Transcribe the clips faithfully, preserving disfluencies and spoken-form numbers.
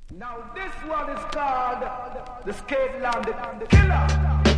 Now this one is called the Skateland Killer.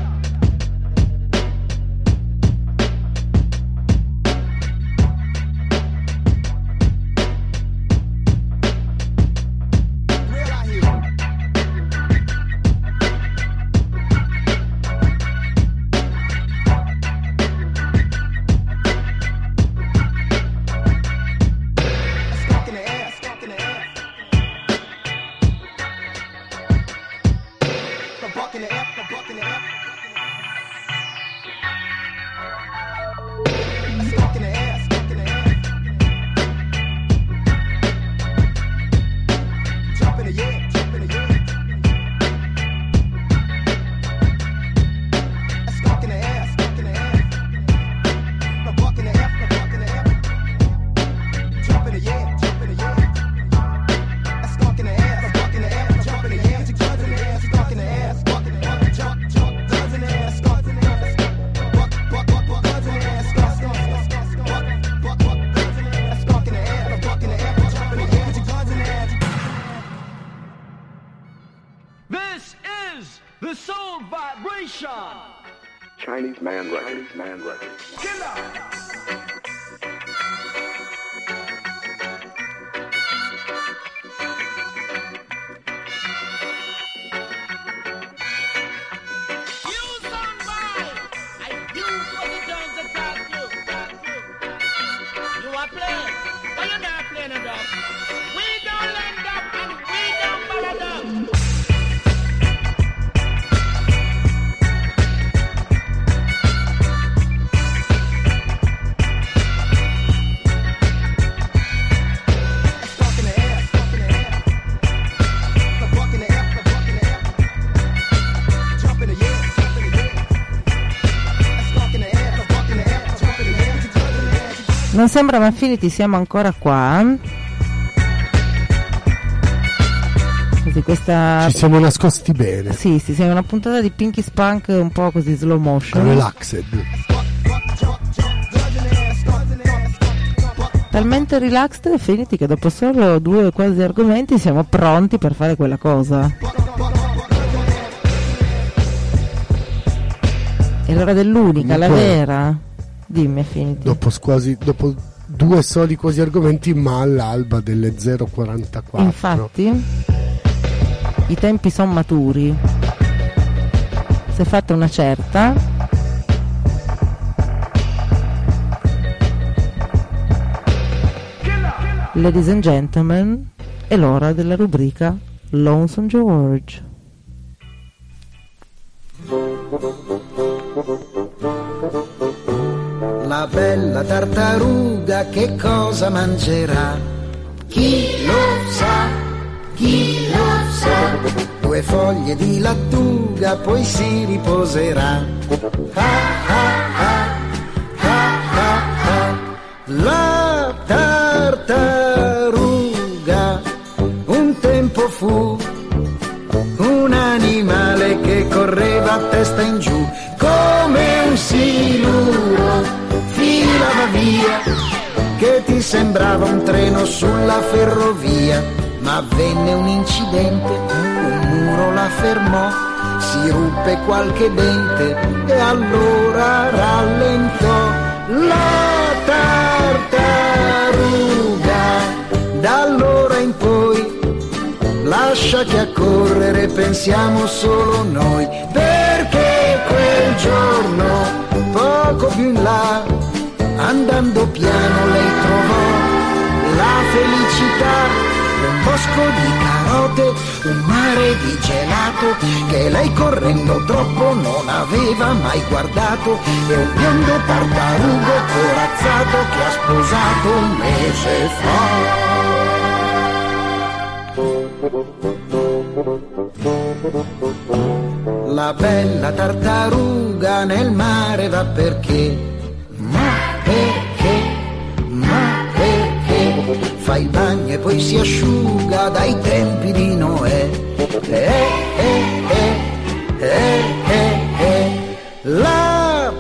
Chinese Man Records, Man Records. Killer! Non sembra, ma Affinity, siamo ancora qua. Così questa... Ci siamo nascosti bene. Sì, sì, siamo una puntata di Pinky Spunk un po' così slow motion. Relaxed. Talmente relaxed Affinity che dopo solo due quasi argomenti siamo pronti per fare quella cosa. È l'ora dell'unica, la vera. Dimmi Affinity. Dopo quasi dopo due soli quasi argomenti, ma all'alba delle zero quarantaquattro. Infatti i tempi sono maturi. Si è fatta una certa. Ladies and gentlemen, è l'ora della rubrica Lonesome George. La bella tartaruga che cosa mangerà? Chi lo sa, chi lo sa. Due foglie di lattuga poi si riposerà. Ah ah ah, ah ah ah. La tartaruga un tempo fu un animale che correva a testa in giù come un siluro. Filava via, che ti sembrava un treno sulla ferrovia, ma avvenne un incidente, un muro la fermò, si ruppe qualche dente e allora rallentò. La tartaruga da allora in poi lascia che a correre pensiamo solo noi, perché quel giorno poco più in là, andando piano, lei trovò la felicità. Un bosco di carote, un mare di gelato, che lei correndo troppo non aveva mai guardato, e un biondo tartarugo corazzato che ha sposato un mese fa. La bella tartaruga nel mare va perché? Ma perché? Ma perché? Fa il bagno e poi si asciuga dai tempi di Noè. Eh, eh, eh, eh, eh, eh. La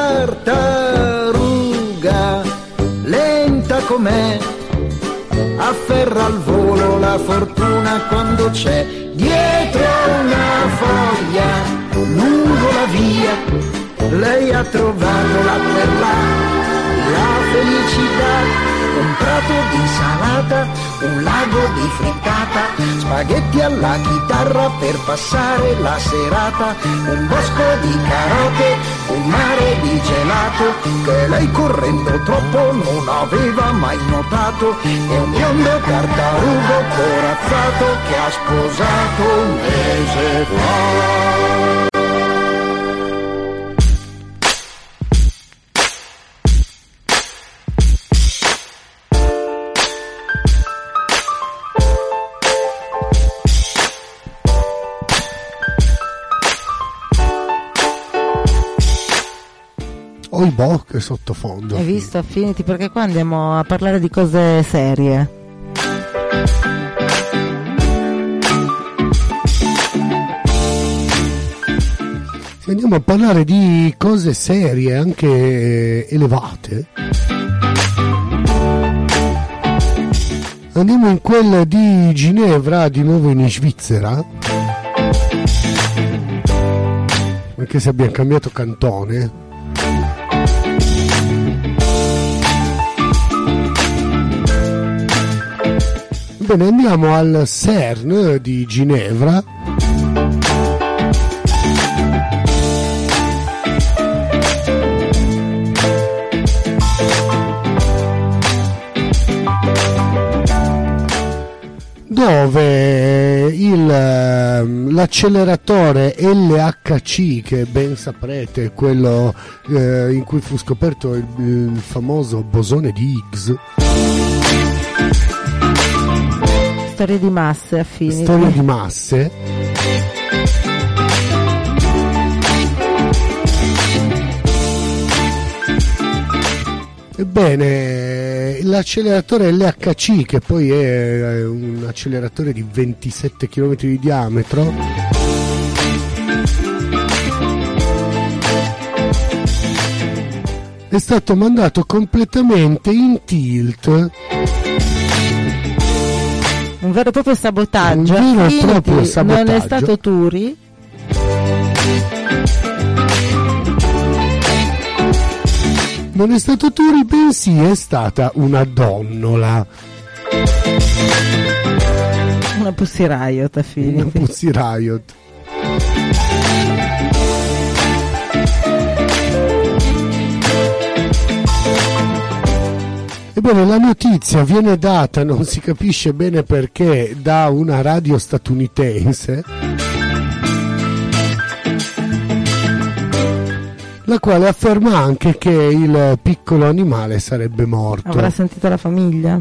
tartaruga, lenta com'è, afferra al volo la fortuna quando c'è dietro una foglia, lungo la via, lei ha trovato là per là la felicità. Un prato di insalata, un lago di frittata, spaghetti alla chitarra per passare la serata, un bosco di carote, un mare di gelato, che lei correndo troppo non aveva mai notato, e un biondo tartarugo corazzato che ha sposato un mese fa. Oh, boh, che sottofondo. Hai visto Affinity? Perché qua andiamo a parlare di cose serie. Se andiamo a parlare di cose serie, anche elevate, andiamo in quella di Ginevra, di nuovo in Svizzera, anche se abbiamo cambiato cantone. Bene, andiamo al CERN di Ginevra, dove il, l'acceleratore L H C, che ben saprete è quello eh, in cui fu scoperto il, il famoso bosone di Higgs. Storia di masse, Affinity. Storia di masse. Ebbene, l'acceleratore L H C, che poi è un acceleratore di ventisette chilometri di diametro, è stato mandato completamente in tilt. Un vero e proprio sabotaggio. Un vero e Affinity, proprio sabotaggio. Non è stato Turi. Non è stato Turi, bensì è stata una donnola. Una Pussy Riot, Affinity. Una Pussy Riot. Ebbene, la notizia viene data, non si capisce bene perché, da una radio statunitense, la quale afferma anche che il piccolo animale sarebbe morto. Avrà sentito la famiglia?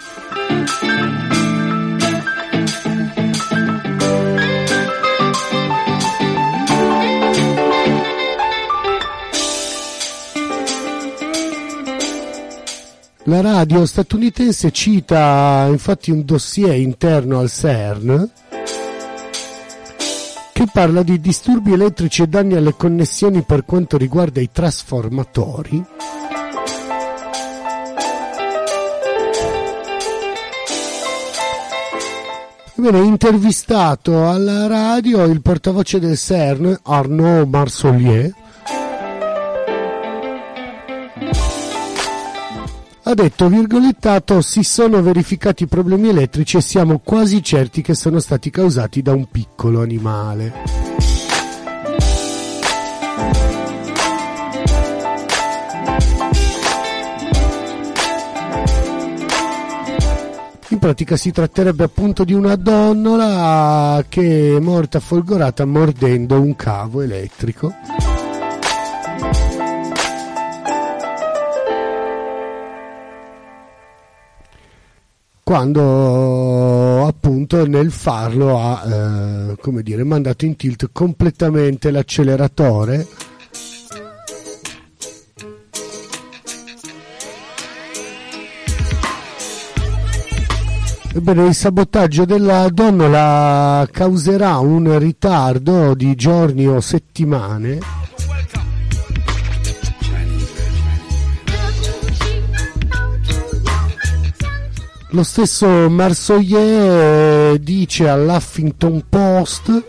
La radio statunitense cita infatti un dossier interno al CERN che parla di disturbi elettrici e danni alle connessioni per quanto riguarda i trasformatori. Bene, intervistato alla radio il portavoce del CERN, Arnaud Marsolier, ha detto, virgolettato, si sono verificati problemi elettrici e siamo quasi certi che sono stati causati da un piccolo animale. In pratica si tratterebbe appunto di una donnola che è morta folgorata mordendo un cavo elettrico. Quando appunto nel farlo ha eh, come dire, mandato in tilt completamente l'acceleratore, ebbene il sabotaggio della donnola causerà un ritardo di giorni o settimane Lo stesso Marsoyer dice all'Huffington Post: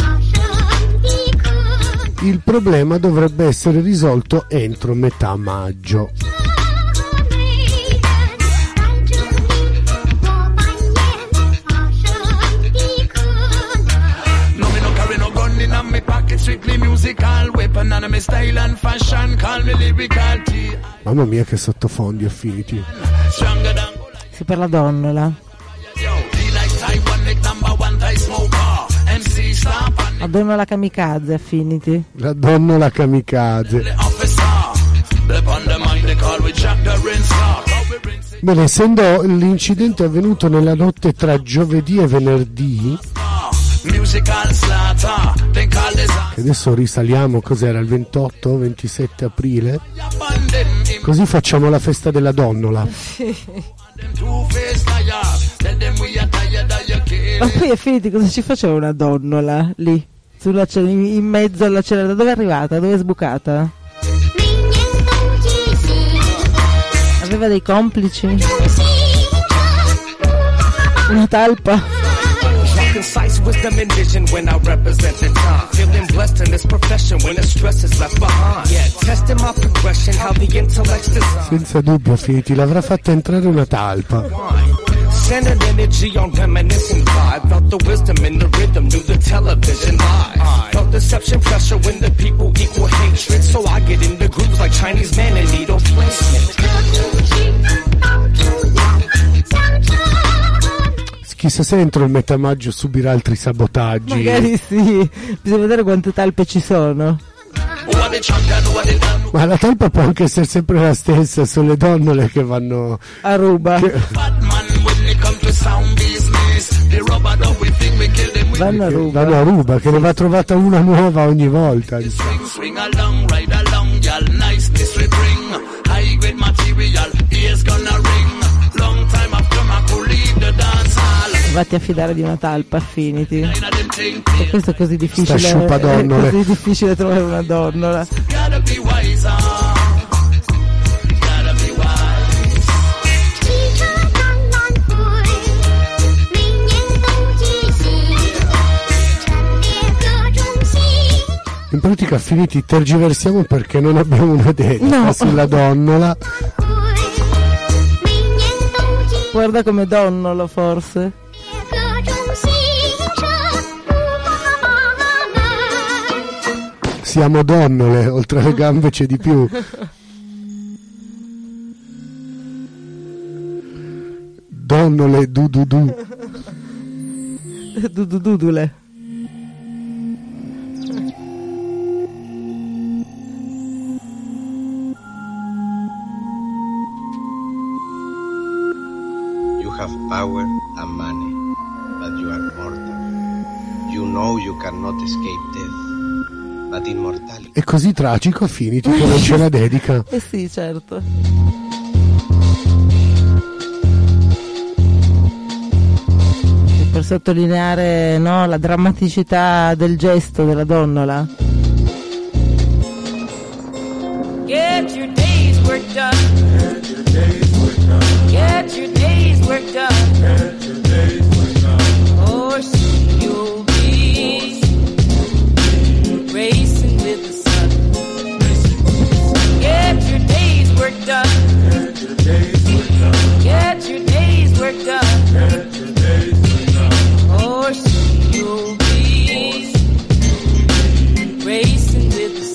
il problema dovrebbe essere risolto entro metà maggio. Mamma mia che sottofondi Affinity. Sì, per la donnola. La donnola kamikaze Affinity. La donnola kamikaze. Bene, essendo l'incidente avvenuto nella notte tra giovedì e venerdì, e adesso risaliamo, cos'era, il ventotto ventisette aprile, così facciamo la festa della donnola. Ma poi Affinity, cosa ci faceva una donnola lì sulla cena, in mezzo alla cena? Da dove è arrivata? Dove è sbucata? Aveva dei complici? Una talpa? Concise wisdom and vision when I represent the time. Feeling blessed in this profession when the stress is left behind. Yeah, testing my progression, how the intellect's designed. Senza dubbio Affinity l'avrà fatta entrare una talpa. Centered energy on reminiscing vibe. Felt the wisdom in the rhythm, knew the television live. Felt deception pressure when the people equal hatred. So I get in the groups like Chinese man and needle placement. Chissà se entro il metà maggio subirà altri sabotaggi. Magari sì, bisogna vedere quante talpe ci sono. Ma la talpa può anche essere sempre la stessa, sono le donnole che vanno a ruba, che... vanno a ruba, vanno a ruba, che ne va trovata una nuova ogni volta. Vatti a fidare di una talpa Affinity, e questo è così difficile, è così difficile trovare una donnola. In pratica Affinity tergiversiamo perché non abbiamo una dedica no. sulla donnola. Guarda come donnolo forse. Siamo donnole, oltre alle gambe c'è di più. Donnole du du du. Du du dudule. You have power and money, but you are mortal. You know you cannot escape death. È così tragico Affinity che non ce la dedica. Eh sì, certo. E per sottolineare, no, la drammaticità del gesto della donnola. Get your day's work done. Get your day's work done. Get your day's work done. Get your day's work done. Or soon you'll be racing with the sun. Get your day's work done. Get your day's work done. Get your day's work done. Get your day's work done. Or soon you'll be racing with the sun.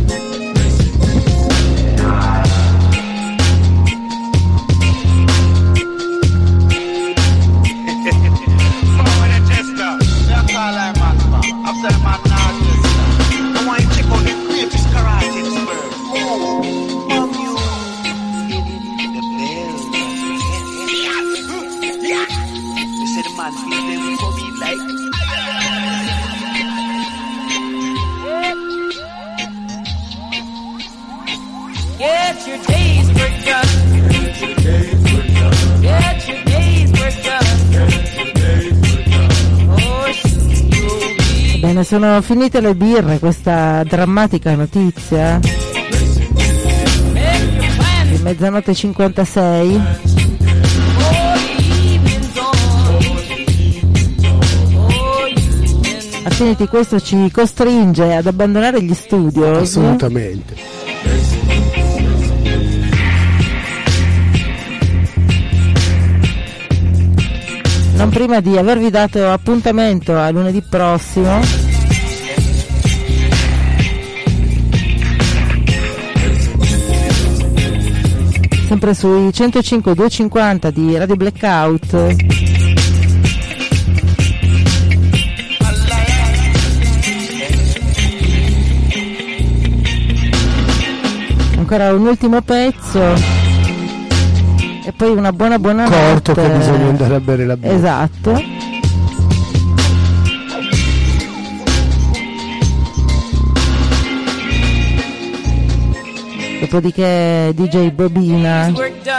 Get your day's work done. Get your day's work done. Get your day's work done. Get your day's work done. Oh, soon you'll be. Bene, sono finite le birre, questa drammatica notizia. Di mezzanotte e cinquantasei. Affinity, questo ci costringe ad abbandonare gli studios. Assolutamente. Non prima di avervi dato appuntamento a lunedì prossimo. Sempre sui centocinque duecentocinquanta di Radio Blackout. Ancora un ultimo pezzo e poi una buona buona corto notte. Che bisogna andare a bere la birra. Esatto. Dopodiché D J Bobina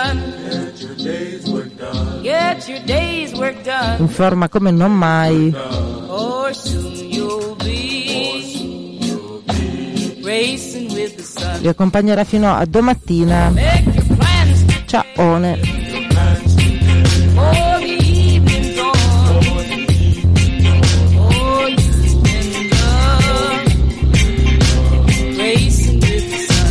informa come non mai. Or soon you'll be racing with the sun. Vi accompagnerà fino a domattina. Make your plans Ciaone. for the evening dawn. Oh, you and love racing with the sun.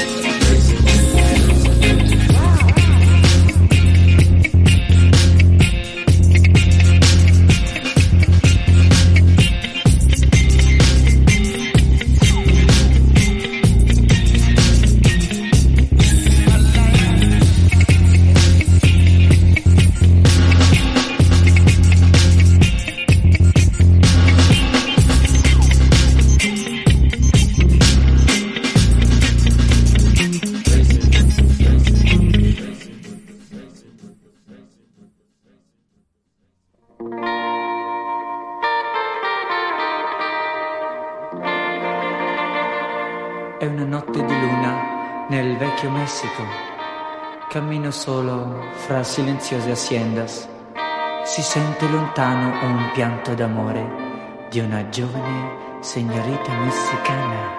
È una notte di luna nel vecchio Messico. Cammino solo fra silenziose haciendas. Si sente lontano un pianto d'amore di una giovane signorita messicana.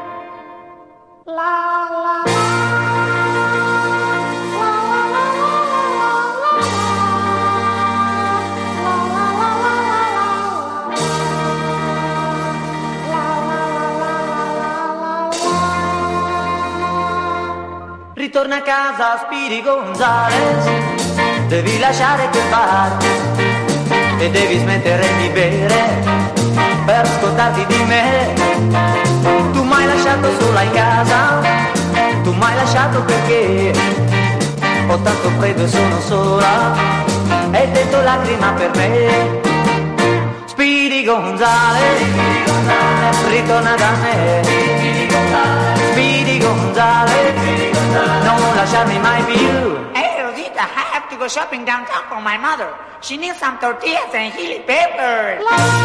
Ritorna a casa Speedy Gonzales, devi lasciare quel bar e devi smettere di bere per scordarti di me. Tu m'hai lasciato sola in casa, tu m'hai lasciato perché ho tanto freddo e sono sola e dentro lacrima per me. Speedy Gonzales, ritorna da me. Speedy Gonzales, non lasciarmi mai più. Hey Rosita, I have to go shopping downtown for my mother. She needs some tortillas and chili peppers.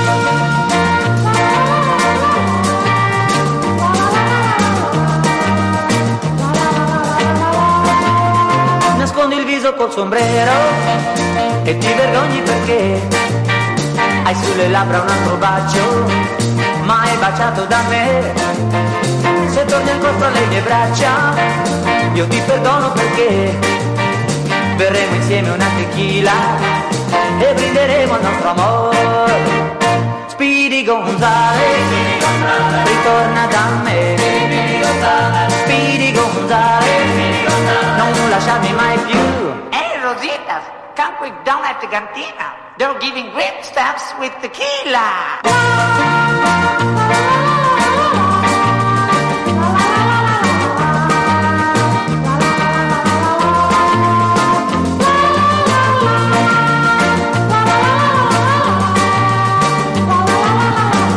Nascondi il viso col sombrero e ti vergogni perché hai sulle labbra un altro bacio, mai baciato da me. Se torni ancora fra le mie braccia, io ti perdono perché berremo insieme una tequila e brinderemo al nostro amore. Speedy Gonzales, ritorna da me. Speedy Gonzales, non lasciarmi mai più. Hey Rosita, come quick down at the cantina. They're giving great stuffs with tequila.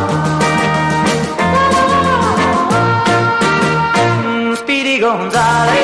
Speedy Gonzales,